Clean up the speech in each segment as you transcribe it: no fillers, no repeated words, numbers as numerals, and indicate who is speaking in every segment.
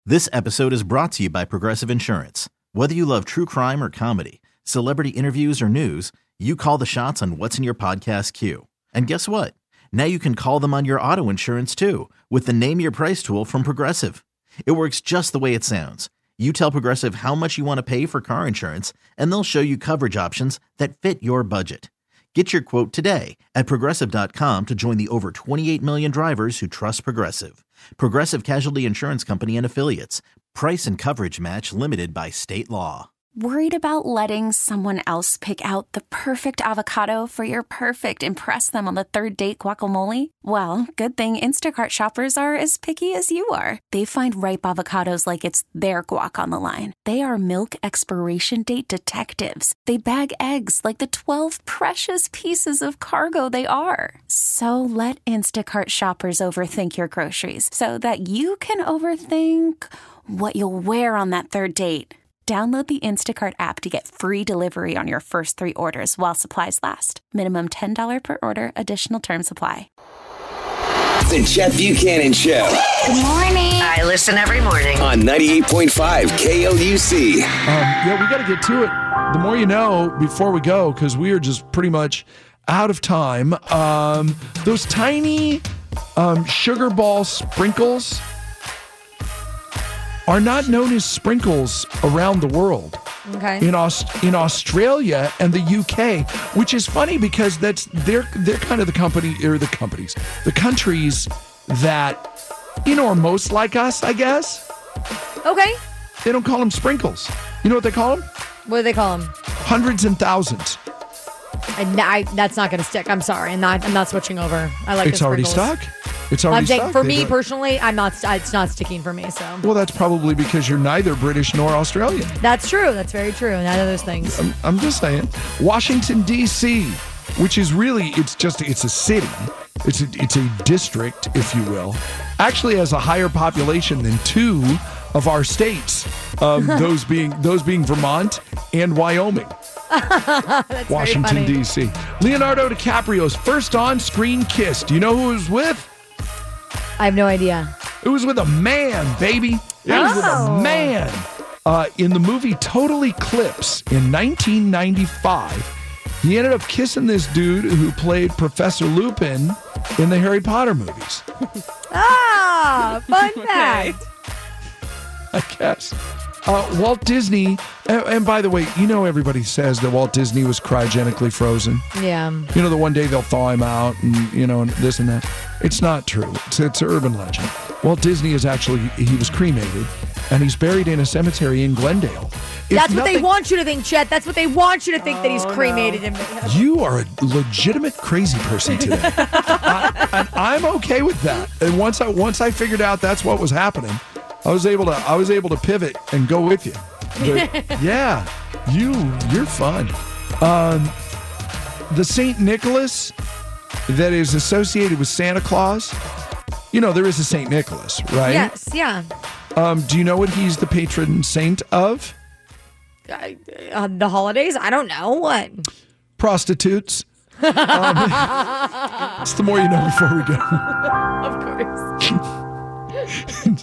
Speaker 1: This episode is brought to you by Progressive Insurance. Whether you love true crime or comedy, celebrity interviews or news, you call the shots on what's in your podcast queue. And guess what? Now you can call them on your auto insurance too with the Name Your Price tool from Progressive. It works just the way it sounds. You tell Progressive how much you want to pay for car insurance, and they'll show you coverage options that fit your budget. Get your quote today at Progressive.com to join the over 28 million drivers who trust Progressive. Progressive Casualty Insurance Company and Affiliates. Price and coverage match limited by state law.
Speaker 2: Worried about letting someone else pick out the perfect avocado for your perfect impress them on the third date guacamole? Well, good thing Instacart shoppers are as picky as you are. They find ripe avocados like it's their guac on the line. They are milk expiration date detectives. They bag eggs like the 12 precious pieces of cargo they are. So let Instacart shoppers overthink your groceries so that you can overthink what you'll wear on that third date. Download the Instacart app to get free delivery on your first 3 orders while supplies last. Minimum $10 per order. Additional terms apply.
Speaker 3: The Chet Buchanan Show.
Speaker 4: Good morning. I listen every morning.
Speaker 3: On 98.5 KLUC.
Speaker 5: Yeah, we got to get to it. The more you know before we go, because we are just pretty much out of time. Those tiny sugar ball sprinkles are not known as sprinkles around the world.
Speaker 6: Okay.
Speaker 5: In Australia and the UK, which is funny because they're kind of the countries that are most like us, I guess.
Speaker 6: Okay.
Speaker 5: They don't call them sprinkles. You know what they call them?
Speaker 6: What do they call them?
Speaker 5: Hundreds and thousands.
Speaker 6: That's not going to stick. I'm sorry. I'm not switching over. I like
Speaker 5: it's already stuck. It's already stuck.
Speaker 6: For me personally, it's not sticking for me. So.
Speaker 5: Well, that's probably because you're neither British nor Australian.
Speaker 6: That's true. That's very true. None of those things.
Speaker 5: I'm just saying. Washington, D.C., which is really, it's a city. It's a district, if you will. Actually has a higher population than 2 of our states. Those being Vermont and Wyoming. Washington, D.C. Leonardo DiCaprio's first on-screen kiss. Do you know who it was with?
Speaker 6: I have no idea.
Speaker 5: It was with a man, baby. It was with a man. In the movie Total Eclipse in 1995, he ended up kissing this dude who played Professor Lupin in the Harry Potter movies.
Speaker 6: Fun fact.
Speaker 5: I guess. Walt Disney, and by the way, everybody says that Walt Disney was cryogenically frozen.
Speaker 6: Yeah.
Speaker 5: The one day they'll thaw him out and, and this and that. It's not true. It's an urban legend. Walt Disney he was cremated, and he's buried in a cemetery in Glendale.
Speaker 6: That's what they want you to think, Chet. That's what they want you to think, that he's cremated.
Speaker 5: You are a legitimate crazy person today. And I'm okay with that. And once I figured out that's what was happening, I was able to pivot and go with you. But yeah, you're fun. The St. Nicholas that is associated with Santa Claus, there is a St. Nicholas, right?
Speaker 6: Yes, yeah.
Speaker 5: Do you know what he's the patron saint of?
Speaker 6: The holidays? I don't know. What?
Speaker 5: Prostitutes. It's the more you know before we go.
Speaker 6: Of course.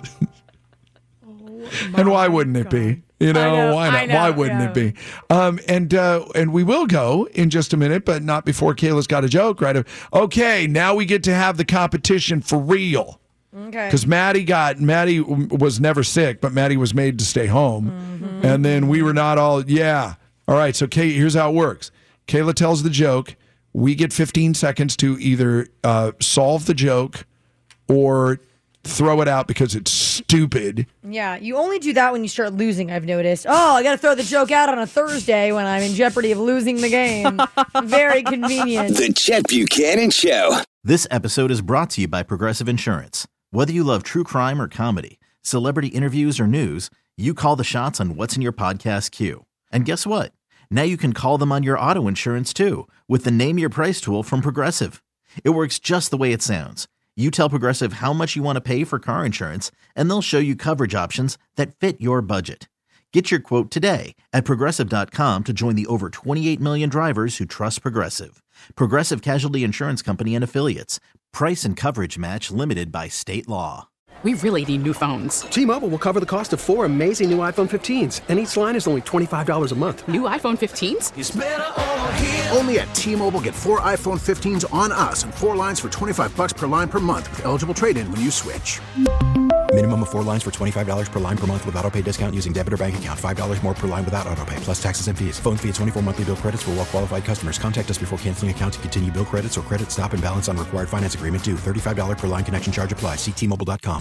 Speaker 5: And why wouldn't it be? Why not? Why wouldn't it be? And we will go in just a minute, but not before Kayla's got a joke, right? Okay, now we get to have the competition for real.
Speaker 6: Okay.
Speaker 5: Because Maddie was never sick, but Maddie was made to stay home. Mm-hmm. And then we were not all, yeah. All right, so here's how it works. Kayla tells the joke. We get 15 seconds to either solve the joke or throw it out because it's stupid.
Speaker 6: Yeah, you only do that when you start losing, I've noticed. Oh, I got to throw the joke out on a Thursday when I'm in jeopardy of losing the game. Very convenient.
Speaker 3: The Chet Buchanan Show.
Speaker 1: This episode is brought to you by Progressive Insurance. Whether you love true crime or comedy, celebrity interviews or news, you call the shots on what's in your podcast queue. And guess what? Now you can call them on your auto insurance too with the Name Your Price tool from Progressive. It works just the way it sounds. You tell Progressive how much you want to pay for car insurance, and they'll show you coverage options that fit your budget. Get your quote today at Progressive.com to join the over 28 million drivers who trust Progressive. Progressive Casualty Insurance Company and Affiliates. Price and coverage match limited by state law.
Speaker 7: We really need new phones.
Speaker 8: T-Mobile will cover the cost of 4 amazing new iPhone 15s, and each line is only $25 a month.
Speaker 7: New iPhone 15s?
Speaker 9: It's better over here. Only at T-Mobile, get 4 iPhone 15s on us and 4 lines for $25 per line per month with eligible trade-in when you switch.
Speaker 10: Minimum of 4 lines for $25 per line per month with autopay discount using debit or bank account. $5 more per line without autopay, plus taxes and fees. Phone fee at 24 monthly bill credits for well-qualified customers. Contact us before canceling account to continue bill credits or credit stop and balance on required finance agreement due. $35 per line connection charge applies. See T-Mobile.com.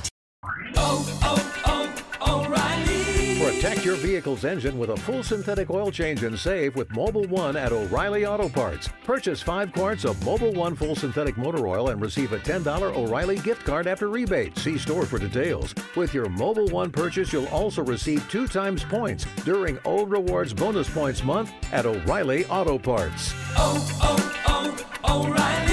Speaker 11: O'Reilly. Protect your vehicle's engine with a full synthetic oil change and save with Mobil 1 at O'Reilly Auto Parts. Purchase 5 quarts of Mobil 1 full synthetic motor oil and receive a $10 O'Reilly gift card after rebate. See store for details. With your Mobil 1 purchase, you'll also receive 2 times points during O Rewards Bonus Points Month at O'Reilly Auto Parts.
Speaker 12: O'Reilly.